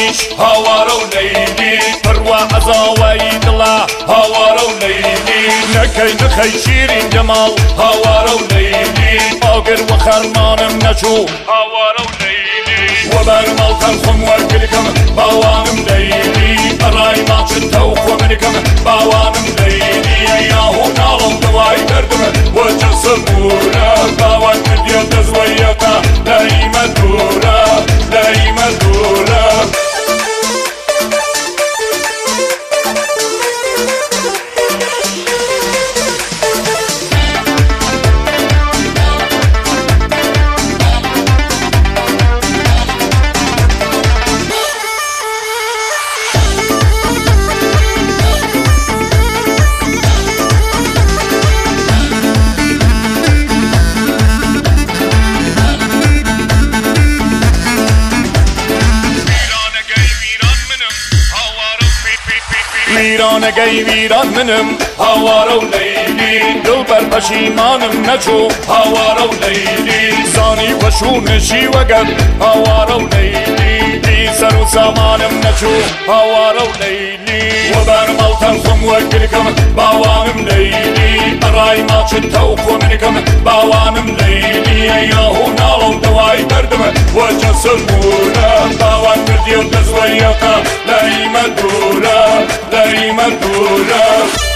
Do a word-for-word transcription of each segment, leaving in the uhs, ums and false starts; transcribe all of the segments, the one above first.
بکیش هاوارە و لەیلی بڕوا عەزاوایی دڵا هاوارە و لەیلی نەکەی نەخەی شیرین جەماڵ هاوارە و لەیلی ئاگر و خەرمانم نەچوو هاوارە و لەیلی وەبەر ماڵتەن خۆم وەرگرکەم باوانم لەیلی بەڕای ماچن تەوخۆ منکەم باوانم لەیلی یاهۆ ناڵم دەوای دەردمە وەجە سەبورە باوان کردیە دەزوەیەکە لەیمە دوورە لەیمە دوورە ویرانەگەی ویران منم هاوارە و لەیلی دڵبەر پەشیمانم نەچوو هاوارە و لەیلی زانی وەشوونشی وەگەر هاوارە و لەیلی بی سەر و سامانم نەچوو هاوارە و لەیلی وەبەر ماڵتەن خۆم وەرگرکەم باوانم لەیلی بەڕای ماچن تەوخۆ منکەم باوانم لەیلی یاهۆ ناڵم دەوای دەردمە وەجە سەبورە باوان کردیە دەزوەیەکە لەیمە دوورە لەیمە دوورە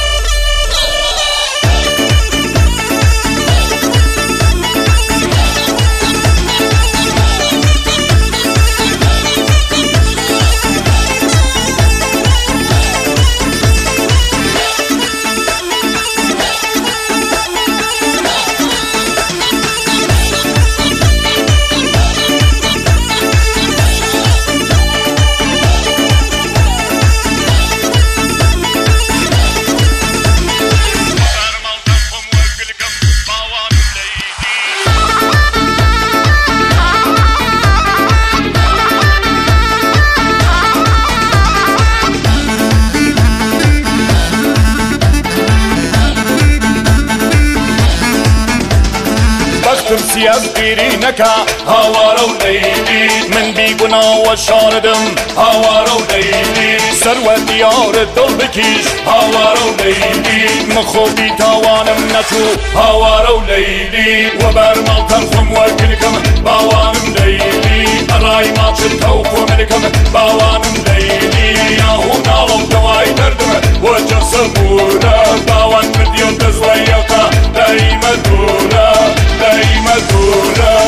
سیاز بیری نکا هاوارە و لەیلی من بیگوناوە شاردم هاوارە و لەیلی سەروە دیارە دڵ بکیش هاوارە و لەیلی مخۆ بیتاوانم نەچوو هاوارە و لەیلی وەبەر ماڵتەن خۆم وەرگرکەم باوانم لەیلی بەڕای ماچن تەوخۆ منکەم باوانم لەیلی یاهۆ ناڵم دەوای دەردمە وەجە سەبورە باوان کردیە دەزوەیەکە لەیمە دوورە لەیمە دوورە